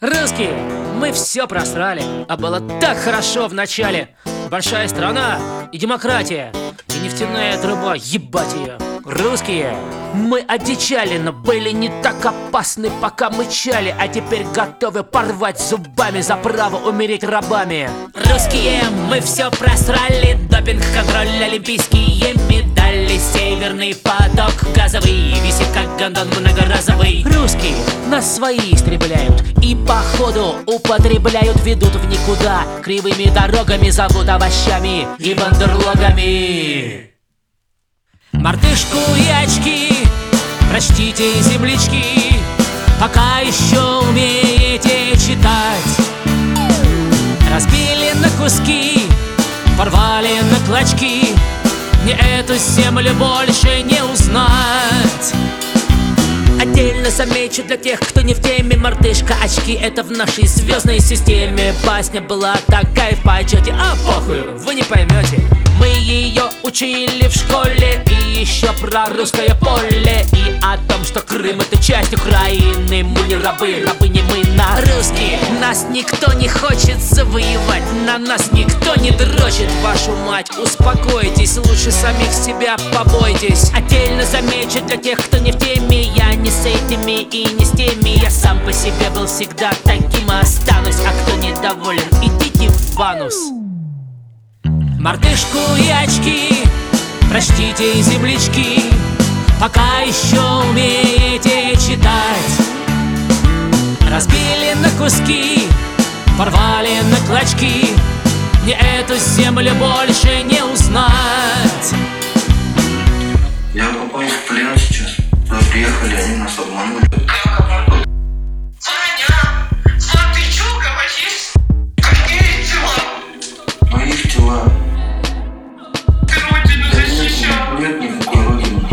Русские, мы все просрали, а было так хорошо в начале. Большая страна и демократия, и нефтяная труба, ебать ее. Русские, мы одичали, но были не так опасны, пока мычали, а теперь готовы порвать зубами за право умереть рабами. Русские, мы все просрали, допинг, контроль, олимпийские медали, северный поток газовый висит как гондон многоразовый. Русские, нас свои истребляют и походу употребляют, ведут в никуда, кривыми дорогами зовут овощами и бандерлогами. Мартышку и очки, прочтите, землячки, пока еще умеете читать. Разбили на куски, порвали на клочки, мне эту землю больше не узнать. Отдельно замечу для тех, кто не в теме: мартышка, очки — это в нашей звездной системе. Басня была такая в почете, а похуй, вы не поймете. Мы ее учили в школе, и еще про русское поле, и о том, что Крым — это часть Украины. Мы не рабы, рабы не мы, на русские. Нас никто не хочет завоевать, на нас никто не дрочит. Вашу мать, успокойтесь, лучше самих себя побойтесь. Отдельно замечу для тех, кто не в теме: я не с этими и не с теми, я сам по себе был всегда таким и останусь. А кто недоволен, идите в анус. Мартышку и очки, прочтите, землячки, пока еще умеете читать. Разбили на куски, порвали на клочки, мне эту землю больше не узнать. Я попал в плен сейчас. Туда приехали, они нас обманули. Саня! Влад, ты чё говоришь? Какие дела? Моих тела. Ты родину защищал. Нет никакой родины.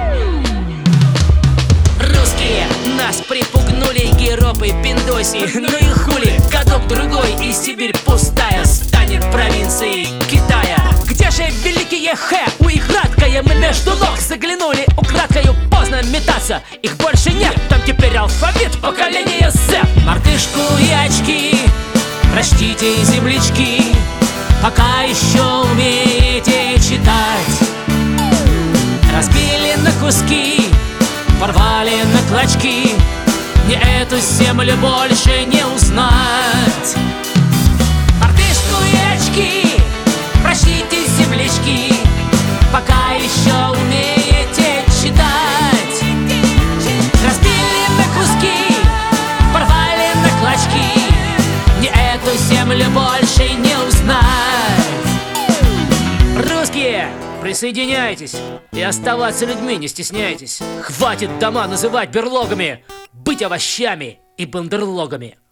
Русские, нас припугнули геропы, пиндоси. Ну и хули, годок-другой и Сибирь пустая станет провинцией Китая. Где же великие хэ? У их краткое мы между ног заглянули. Украдкою поздно метаться, их больше нет. Там теперь алфавит поколения Z. Мартышку и очки, прочтите, землячки, пока еще умеете читать. Разбили на куски, порвали на клочки, мне эту землю больше не узнать. Мартышку и очки, прочтите, землячки, пока еще умеете читать. Разбили на куски, порвали на клочки, мне эту землю больше не узнать. Русские, присоединяйтесь и оставаться людьми не стесняйтесь. Хватит дома называть берлогами, быть овощами и бандерлогами.